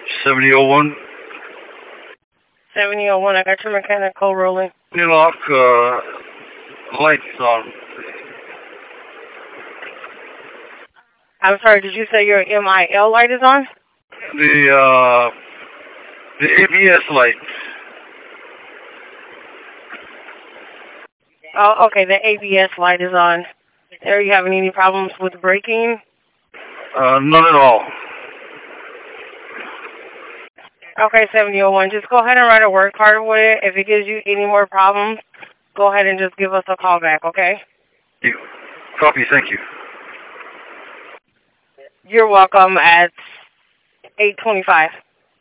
7001. 7001, I got your mechanic call rolling. Lock, lights on. I'm sorry, did you say your MIL light is on? The ABS light. Oh, okay, the ABS light is on. Are you having any problems with braking? None at all. Okay, 7001, just go ahead and write a word card with it. If it gives you any more problems, go ahead and just give us a call back, okay? Copy, thank you. You're welcome at 8:25.